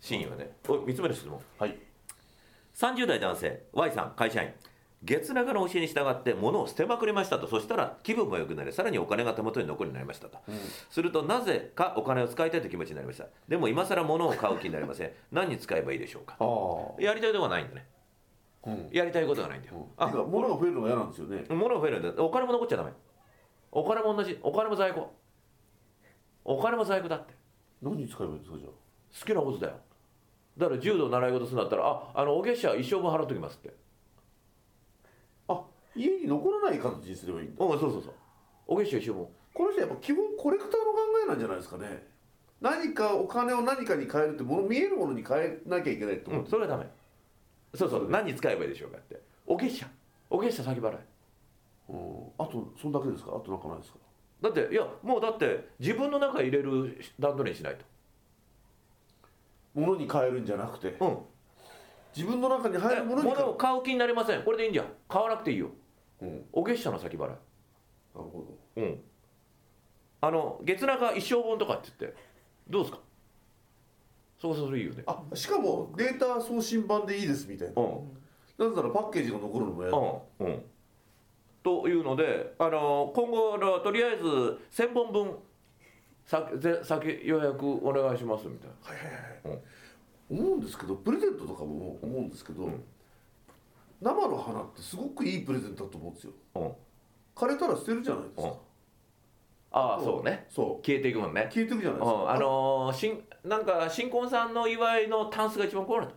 真意はね。3つ目の質問。 はい。 30代男性 Y さん、会社員。月中の教えに従って物を捨てまくりましたと。そしたら気分も良くなり、さらにお金が手元に残るようになりましたと、するとなぜかお金を使いたいという気持ちになりました。でも今更物を買う気になりません。何に使えばいいでしょうか。やりたいことがないんだね、やりたいことがないんだよ。 物が増えるのが嫌なんですよね。 物が増えるんだ。お金も残っちゃダメ。お金も同じ。お金も在庫。お金も在庫だって。 何に使えばいいんですか、じゃあ。 好きなことだよ。だから柔道習い事するんだったら、お月謝一生分払っときますって。 家に残らない形にすればいいんだ。 そうそうそう。お月謝一生分。 この人やっぱ基本コレクターの考えなんじゃないですかね。何かお金を何かに変えるって見えるものに変えなきゃいけないってこと、 それはダメ。そう、何に使えばいいでしょうかって。お月謝先払い。 あとそんだけですか。あとなんかないですか。 だってもうだって自分の中に入れる段取りにしないと。 物に変えるんじゃなくて、自分の中に入るものに物を買う気になりません。これでいいんじゃん。買わなくていいよ。お月謝の先払い。なるほど。月中一生分とかって言ってどうですか。それいいよね。 しかもデータ送信版でいいですみたいな。なぜならパッケージが残るのも嫌だ。 というので、今後のとりあえず1000本分先予約お願いしますみたいな。 思うんですけど、プレゼントとかも思うんですけど、生の花ってすごくいいプレゼントだと思うんですよ。枯れたら捨てるじゃないですか。 そうね。消えていくもんね。 消えていくじゃないですか。 なんか新婚さんの祝いのタンスが一番怖いの。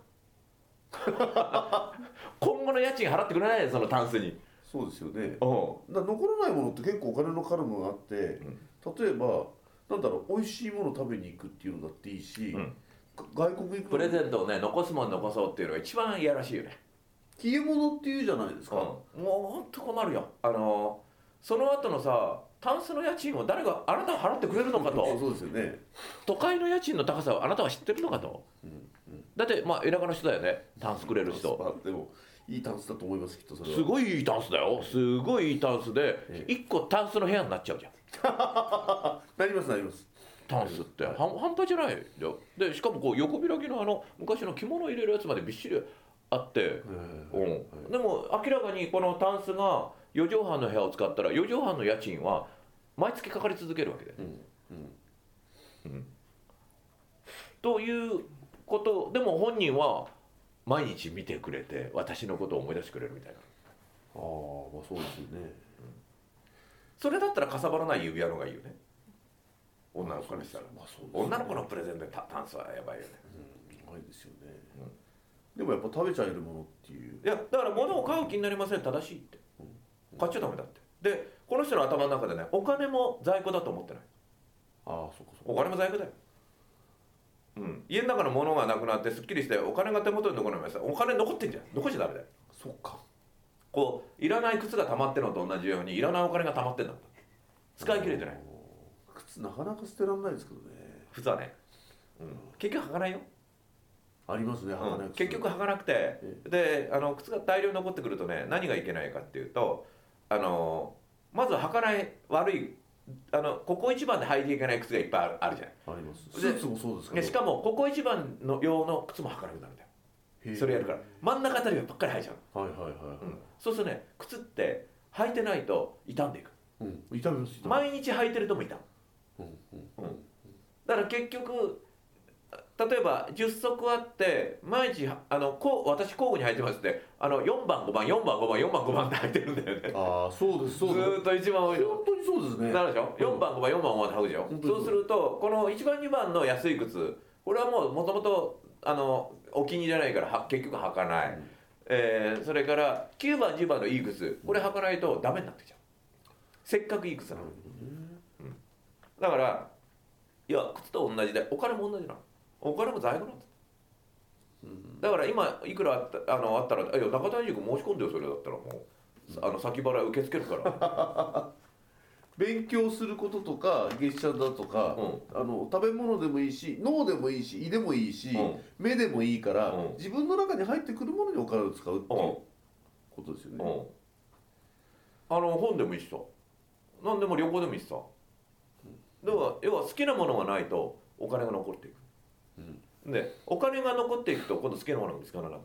今後の家賃払ってくれないで、そのタンスに。 そうですよね。残らないものって結構お金のかかるものがあって、例えば美味しいもの食べに行くっていうのだっていいし、外国行くプレゼントをね、残すもん残そうっていうのが一番いやらしいよね。 消え物っていうじゃないですか。 もうほんと困るよ。その後のさ、タンスの家賃を誰があなたは払ってくれるのかと。 そうですよね。 都会の家賃の高さをあなたは知ってるのかと。だって田舎の人だよね、タンスくれる人。 でもいいタンスだと思います、きっとそれは。 すごいいいタンスだよ。すごいいいタンスで、1個タンスの部屋になっちゃうじゃん。 なります。 タンスって半端じゃないよ。でしかも横開きの昔の着物入れるやつまでびっしりあって、でも明らかにこのタンスが4畳半の部屋を使ったら4畳半の家賃は毎月かかり続けるわけで、ということでも本人は毎日見てくれて私のことを思い出してくれるみたいな。 そうですよね。 それだったらかさばらない指輪の方がいいよね、女の子からしたら。女の子のプレゼントでタンスはやばいよね。 ないですよね。でもやっぱ食べちゃえるものっていう。 いやだから物を買う気になりません、正しいって。買っちゃダメだって。でこの人の頭の中でね、お金も在庫だと思ってない。お金も在庫だよ。家の中の物がなくなってすっきりしてお金が手元に残らないました。お金残ってんじゃん。残しちゃダメだよ。いらない靴が溜まってるのと同じようにいらないお金が溜まってんだと。使い切れてない。 靴なかなか捨てられないですけどね、 普通はね。結局履かないよ。 ありますね、履かない結局履かなくて、で靴が大量に残ってくるとね、何がいけないかっていうと、まず履かない悪いここ一番で履いていけない靴がいっぱいあるじゃん。 あります。スーツもそうですけど、 しかもここ一番の用の靴も履かなくなるんだよ。それやるから真ん中あたりばっかり履いちゃう。そうするとね、靴って履いてないと傷んでいく。 傷みます。 毎日履いてるとも傷む。だから結局例えば10足あって毎日私交互に履いてますって4番5番4番5番4番5番って履いてるんだよね。 そうです。ずーっと一番多いの。 本当にそうですね。 なるでしょ。4番5番4番5番って履くでしょ。そうするとこの1番2番の安い靴、これはもともとお気に入りじゃないから結局履かない。それから9番10番のいい靴、これ履かないとダメになってきちゃう。せっかくいい靴なのに。だから靴と同じでお金も同じなの。お金も在庫なんだ。だから今いくらあったら中谷塾申し込んでよ。それだったらもう先払い受け付けるから勉強することとか月謝だとか、食べ物でもいいし脳でもいいし胃でもいいし、目でもいいから、自分の中に入ってくるものにお金を使うっていうことですよね。 本でもいいしさ、何でも旅行でもいいしさ。だから要は好きなものがないとお金が残っていく。 でお金が残っていくと今度好きなものが見つからなくなる。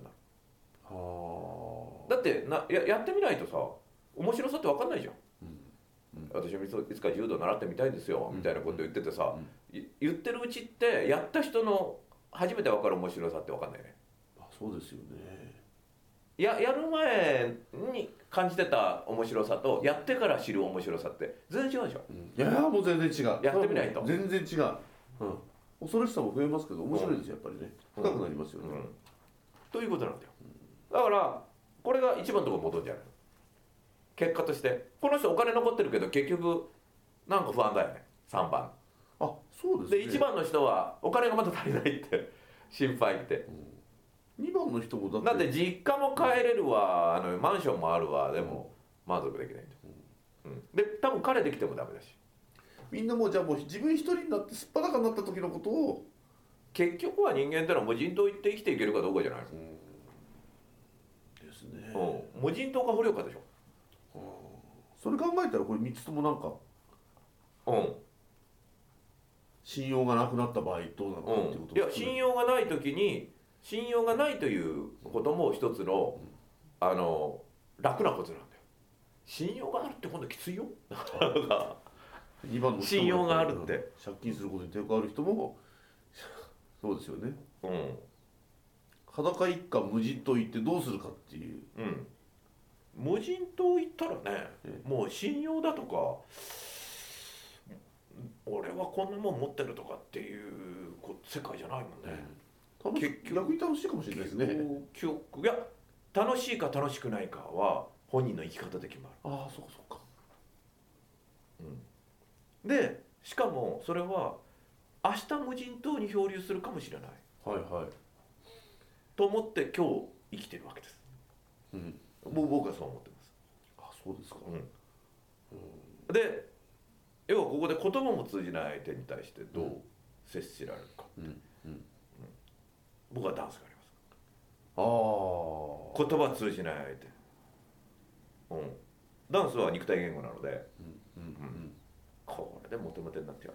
だってやってみないとさ面白さって分かんないじゃん。私もいつか柔道習ってみたいんですよみたいなこと言っててさ、言ってるうちってやった人の初めて分かる面白さって分かんないね。 そうですよね。 やる前に感じてた面白さとやってから知る面白さって全然違うでしょ。 いやもう全然違う。 やってみないと全然違う。恐ろしさも増えますけど面白いですよやっぱりね。深くなりますよね。 ということなんだよ。だからこれが一番のところに戻るんじゃない。結果としてこの人お金残ってるけど結局なんか不安だよね。3番。 そうですね。 で1番の人はお金がまだ足りないって心配って。 2番の人もだって実家も帰れるわマンションもあるわでも満足できないんだ。で多分彼できてもダメだし。 みんなもうじゃあもう自分一人になってすっぱだかになった時のことを結局は人間ってのは無人島行って生きていけるかどうかじゃないの。 ですね。 無人島か不良かでしょ。 それ考えたらこれ3つともなんか信用がなくなった場合どうなのかっていうこと。 いや信用がない時に信用がないということも一つの楽なことなんだよ。信用があるって今度きついよ。 2番の信用があるって借金することに抵抗ある人もそうですよね。裸一家無人島行ってどうするかっていう。 無人島行ったらねもう信用だとか俺はこんなもん持ってるとかっていう世界じゃないもんね。 逆に楽しいかもしれないですね。 いや楽しいか楽しくないかは本人の生き方で決まる。 そうか。 でしかもそれは明日無人島に漂流するかもしれないと思って今日生きてるわけです。僕はそう思ってます。 そうですか。 で要はここで言葉も通じない相手に対してどう接しられるか。僕はダンスがあります。言葉通じない相手。ダンスは肉体言語なので、これでモテモテになってやる。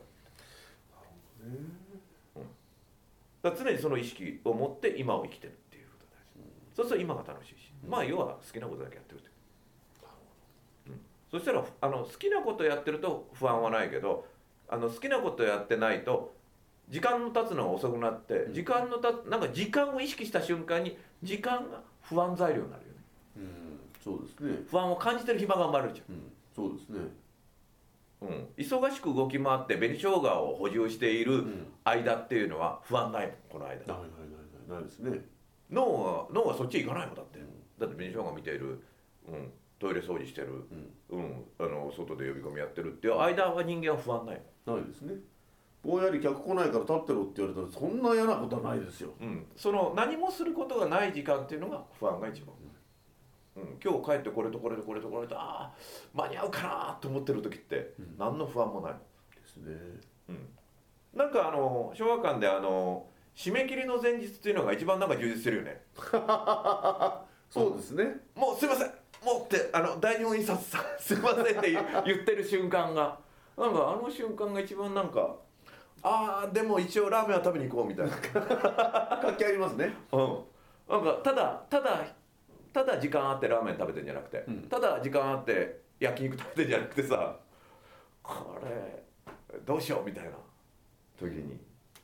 だから常にその意識を持って今を生きてるっていうことが大事。そうすると今が楽しいし、要は好きなことだけやってるって。そしたら好きなことやってると不安はないけど好きなことやってないと時間の経つのが遅くなってなんか時間を意識した瞬間に時間が不安材料になるよね。 そうですね。 不安を感じてる暇が生まれるじゃん。 そうですね。 忙しく動き回って紅生姜を補充している間っていうのは不安ないもんこの間。 ないですね。 脳はそっち行かないもんだって。だって紅生姜見ている、トイレ掃除してる、外で呼び込みやってるっていう間は人間は不安ないもん。ないですね。ぼんやり客来ないから立ってろって言われたらそんな嫌なことはないですよ。 その何もすることがない時間っていうのが不安が一番。今日帰ってこれとこれとこれとこれと間に合うかなと思ってる時って何の不安もないですね。 なんか小学館で締め切りの前日っていうのが一番なんか充実してるよね。 そうですね。 もうすいませんもうって第二印刷さんすいませんって言ってる瞬間がなんか瞬間が一番なんかでも一応ラーメンは食べに行こうみたいな活気ありますね。 なんかただ時間あってラーメン食べてんじゃなくて、ただ時間あって焼肉食べてんじゃなくてさこれどうしようみたいな時に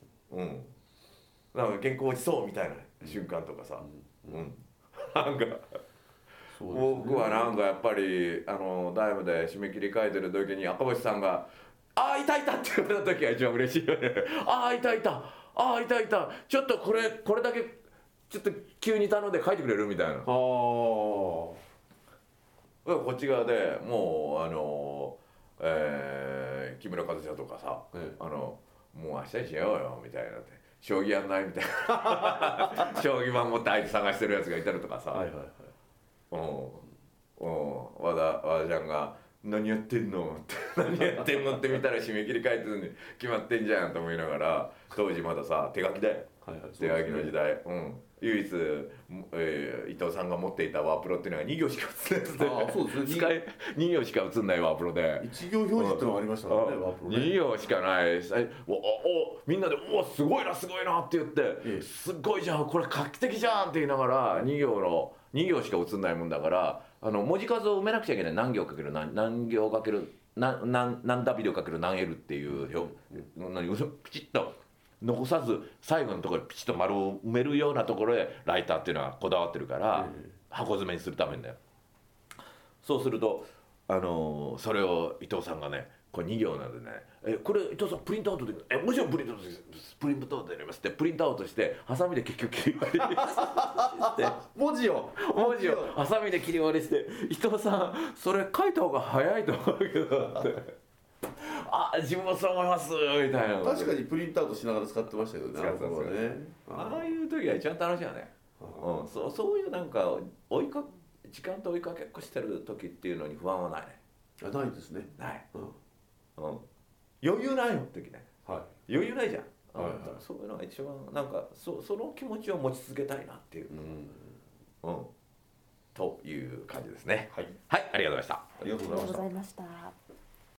なんか原稿落ちそうみたいな瞬間とかさ、なんか僕はなんかやっぱりダイムで締め切り書いてる時に赤星さんが「いたいた」って言われた時が一番嬉しいよね。いたいたいたいたちょっとこれだけちょっと急に頼んで書いてくれるみたいな。こっち側でもう木村和也とかさ、もう明日にしようよみたいなって将棋やんないみたいな将棋盤持って相手探してるやつがいたりとかさ、和田ちゃんが「何やってんの?」って「何やってんの?」って見たら締め切り書いてるのに決まってんじゃんと思いながら当時まださ手書きで手書きの時代、唯一、伊藤さんが持っていたワープロっていうのが2行しか写ってないですね。 そうですね。 2行しか写んないワープロで 1行表示ってのがありましたからね、ワープロね。 2行しかない。みんなで「おすごいなすごいな」って言って「すごいじゃんこれ画期的じゃん」って言いながら2行しか写んないもんだから、文字数を埋めなくちゃいけない。何行かける何行かける何 W かける何 L っていうピチッと残さず最後のところでピチッと丸を埋めるようなところでライターっていうのはこだわってるから箱詰めにするためにだよ。そうするとそれを伊藤さんがねこれ2行なんでねこれ伊藤さんプリントアウトでもちろんプリントアウトですプリントアウトやりますってプリントアウトしてハサミで結局切り割りして文字をハサミで切り割りして伊藤さんそれ書いた方が早いと思うけどって自分もそう思いますみたいな。 確かにプリントアウトしながら使ってましたけどね。 ああいう時が一番楽しいよね。そういうなんか時間と追いかけっこしてる時っていうのに不安はないね。 ないですね。 ない。余裕ないよ時ね。余裕ないじゃん。そういうのが一番なんかその気持ちを持ち続けたいなっていう。という感じですね。はい、ありがとうございました。 ありがとうございました。